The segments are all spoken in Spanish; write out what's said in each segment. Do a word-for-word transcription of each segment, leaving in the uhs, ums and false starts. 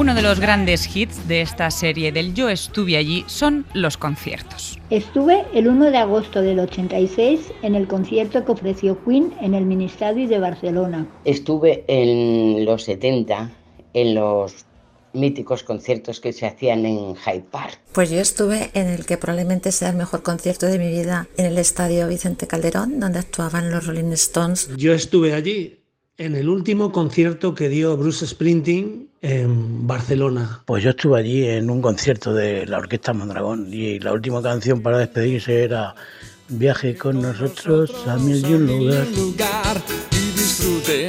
Uno de los grandes hits de esta serie del Yo estuve allí son los conciertos. Estuve el uno de agosto del ochenta y seis en el concierto que ofreció Queen en el Ministadi de Barcelona. Estuve en los setenta en los míticos conciertos que se hacían en Hyde Park. Pues yo estuve en el que probablemente sea el mejor concierto de mi vida, en el Estadio Vicente Calderón, donde actuaban los Rolling Stones. Yo estuve allí en el último concierto que dio Bruce Springsteen en Barcelona. Pues yo estuve allí en un concierto de la Orquesta Mondragón y la última canción para despedirse era Viaje con nosotros a mil y un lugar. Y disfrute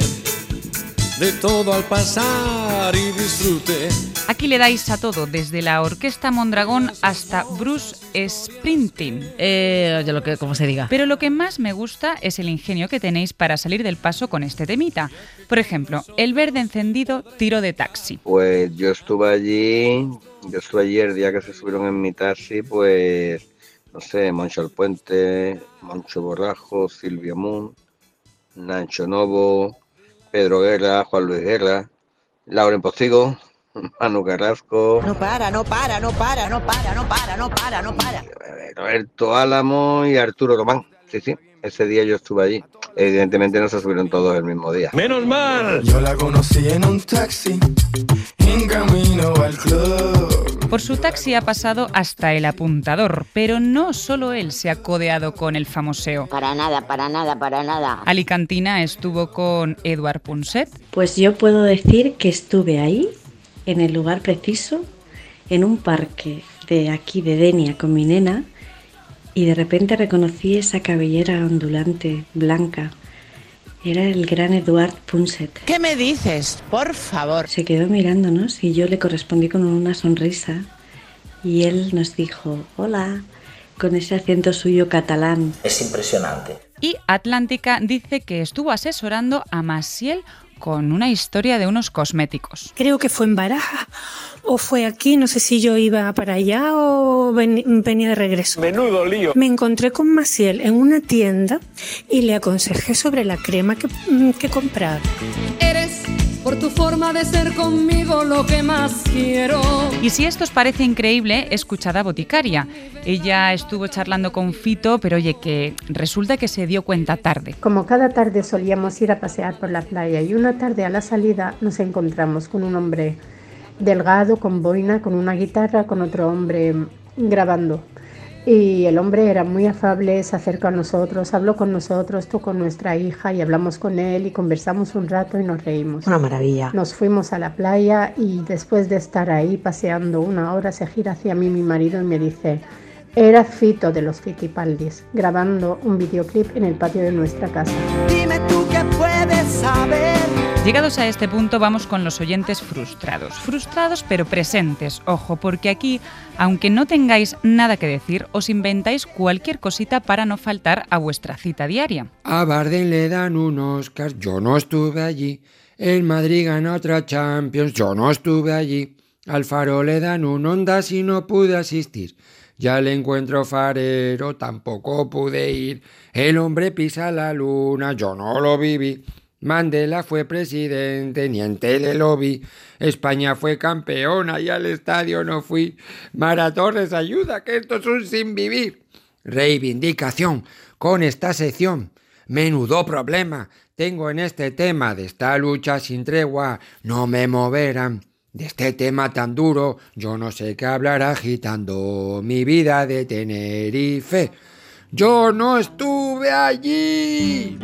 de todo al pasar y disfrute. Aquí le dais a todo, desde la Orquesta Mondragón hasta Bruce Springsteen. Eh, yo lo que, como se diga. Pero lo que más me gusta es el ingenio que tenéis para salir del paso con este temita. Por ejemplo, el verde encendido, tiro de taxi. Pues yo estuve allí, yo estuve allí el día que se subieron en mi taxi, pues, no sé, Moncho El Puente, Moncho Borrajo, Silvio Moon, Nacho Novo, Pedro Guerra, Juan Luis Guerra, Lauren Postigo, Manu Carrasco. No para, no para, no para, no para, no para, no para, no para. Roberto Álamo y Arturo Román. Sí, sí, ese día yo estuve allí. Evidentemente no se subieron todos el mismo día. ¡Menos mal! Yo la conocí en un taxi, en camino al club. Por su taxi ha pasado hasta El Apuntador, pero no solo él se ha codeado con el famoseo. Para nada, para nada, para nada. Alicantina estuvo con Eduard Punset. Pues yo puedo decir que estuve ahí, en el lugar preciso, en un parque de aquí de Denia con mi nena, y de repente reconocí esa cabellera ondulante, blanca. Era el gran Eduard Punset. ¿Qué me dices? Por favor. Se quedó mirándonos y yo le correspondí con una sonrisa y él nos dijo hola, con ese acento suyo catalán. Es impresionante. Y Atlántica dice que estuvo asesorando a Maciel con una historia de unos cosméticos. Creo que fue en Baraja o fue aquí, no sé si yo iba para allá o ven, venía de regreso. Menudo lío. Me encontré con Maciel en una tienda y le aconsejé sobre la crema que, que comprar. Eres por tu forma de ser conmigo lo que más quiero. Y si esto os parece increíble, escuchad a Boticaria. Ella estuvo charlando con Fito, pero oye, que resulta que se dio cuenta tarde. Como cada tarde solíamos ir a pasear por la playa y una tarde a la salida nos encontramos con un hombre delgado, con boina, con una guitarra, con otro hombre grabando. Y el hombre era muy afable, se acercó a nosotros, habló con nosotros, tocó con nuestra hija y hablamos con él y conversamos un rato y nos reímos. Una maravilla. Nos fuimos a la playa y después de estar ahí paseando una hora se gira hacia mí mi marido y me dice: era Fito de los Fitipaldis, grabando un videoclip en el patio de nuestra casa. Dime tú qué puedes saber. Llegados a este punto vamos con los oyentes frustrados. Frustrados pero presentes, ojo, porque aquí, aunque no tengáis nada que decir, os inventáis cualquier cosita para no faltar a vuestra cita diaria. A Bardem le dan un Oscar, yo no estuve allí. El Madrid gana otra Champions, yo no estuve allí. Al Faro le dan un Ondas y no pude asistir. Ya le encuentro farero, tampoco pude ir. El hombre pisa la luna, yo no lo viví. Mandela fue presidente, ni en tele lo vi. España fue campeona y al estadio no fui. Mara Torres, ayuda, que esto es un sin vivir. Reivindicación con esta sección. Menudo problema tengo en este tema de esta lucha sin tregua. No me moverán. De este tema tan duro, yo no sé qué hablar agitando mi vida de Tenerife. Yo no estuve allí.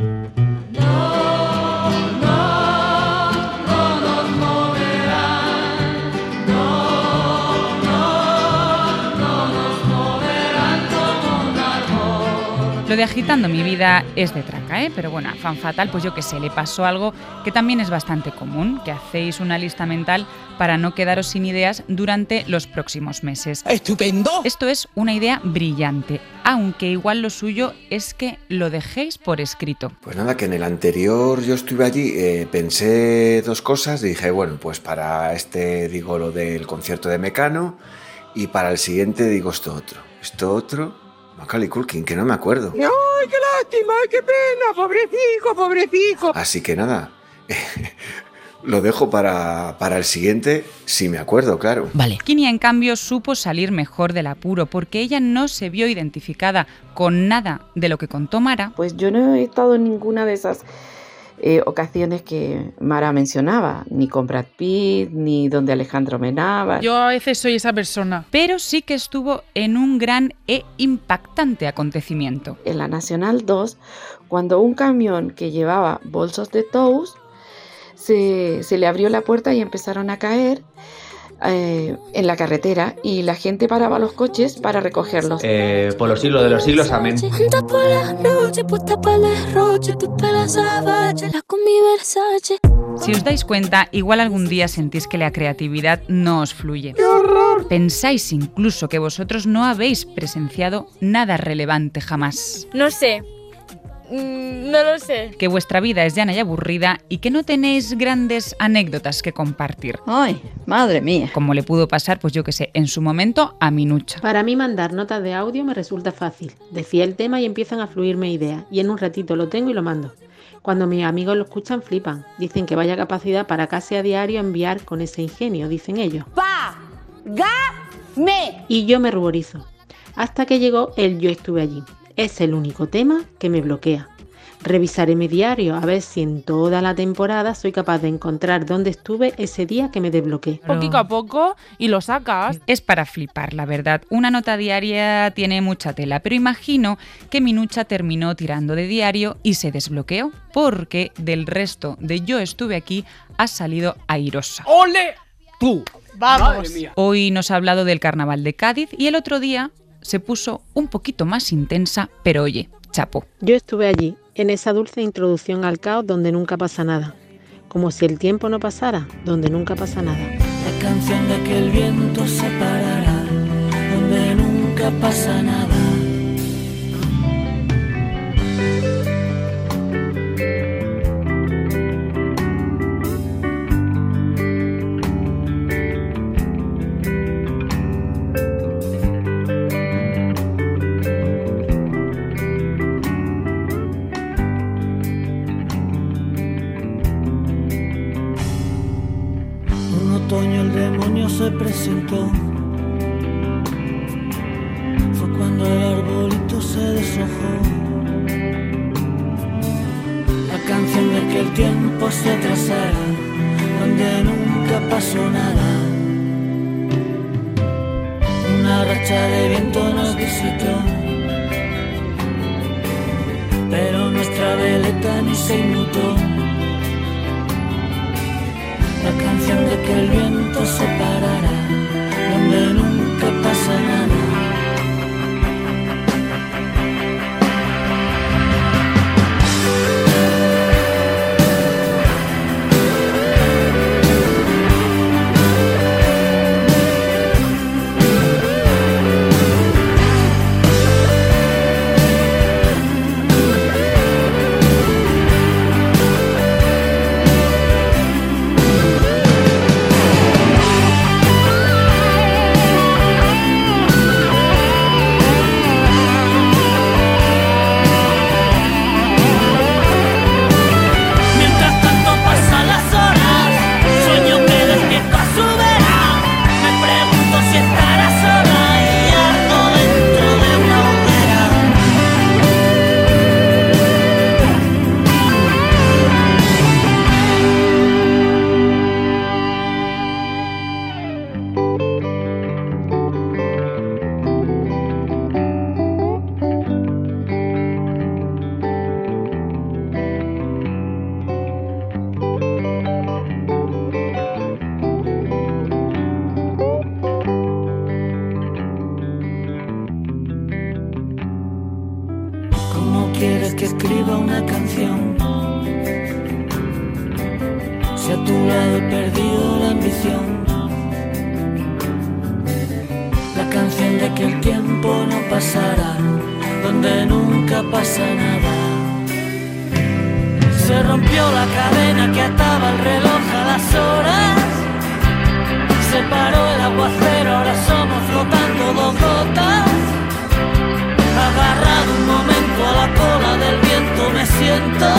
Lo de agitando mi vida es de traca, ¿eh? Pero bueno, a Fan Fatal, pues yo qué sé, le pasó algo que también es bastante común, que hacéis una lista mental para no quedaros sin ideas durante los próximos meses. ¡Estupendo! Esto es una idea brillante, aunque igual lo suyo es que lo dejéis por escrito. Pues nada, que en el anterior yo estuve allí, eh, pensé dos cosas, dije, bueno, pues para este digo lo del concierto de Mecano y para el siguiente digo esto otro, esto otro... Macaulay Culkin, que no me acuerdo. ¡Ay, qué lástima! ¡Qué pena! ¡Pobrecico, pobrecico! Así que nada, lo dejo para, para el siguiente, si me acuerdo, claro. Vale. Kinia, en cambio, supo salir mejor del apuro porque ella no se vio identificada con nada de lo que contó Mara. Pues yo no he estado en ninguna de esas eh, ocasiones que Mara mencionaba, ni con Brad Pitt, ni donde Alejandro menaba. Yo a veces soy esa persona. Pero sí que estuvo en un gran e impactante acontecimiento. En la Nacional dos, cuando un camión que llevaba bolsos de Tous se, se le abrió la puerta y empezaron a caer eh, en la carretera y la gente paraba los coches para recogerlos. Eh, por los siglos de los siglos, amén. Si os dais cuenta, igual algún día sentís que la creatividad no os fluye. Pensáis incluso que vosotros no habéis presenciado nada relevante jamás. No sé. No lo sé. Que vuestra vida es llana y aburrida y que no tenéis grandes anécdotas que compartir. ¡Ay, madre mía! Como le pudo pasar, pues yo que sé, en su momento a Minucha. Para mí mandar notas de audio me resulta fácil. Decía el tema y empiezan a fluirme ideas. Y en un ratito lo tengo y lo mando. Cuando mis amigos lo escuchan flipan. Dicen que vaya capacidad para casi a diario enviar con ese ingenio, dicen ellos. ¡Pa-ga-me! Y yo me ruborizo. Hasta que llegó el Yo estuve allí. Es el único tema que me bloquea. Revisaré mi diario a ver si en toda la temporada soy capaz de encontrar dónde estuve ese día que me desbloqueé. Poquito a poco y lo sacas. Es para flipar, la verdad. Una nota diaria tiene mucha tela, pero imagino que Minucha terminó tirando de diario y se desbloqueó porque del resto de Yo estuve aquí ha salido airosa. ¡Ole! ¡Tú! ¡Vamos! Hoy nos ha hablado del carnaval de Cádiz y el otro día se puso un poquito más intensa, pero oye, chapo. Yo estuve allí, en esa dulce introducción al caos donde nunca pasa nada. Como si el tiempo no pasara, donde nunca pasa nada. La canción de que el viento se parará, donde nunca pasa nada. Se presentó, fue cuando el arbolito se deshojó. La canción de que el tiempo se atrasara, donde nunca pasó nada. Una racha de viento nos visitó, pero nuestra veleta ni se inmutó. La canción de que el viento se parará, donde nunca pasa nada. quieres que escriba una canción. Si a tu lado he perdido la ambición, la canción de que el tiempo no pasará, donde nunca pasa nada. Se rompió la cadena que ataba el reloj a las horas, se paró el aguacero, ahora somos flotando dos gotas. Agarrado un momento a la cola del viento me siento,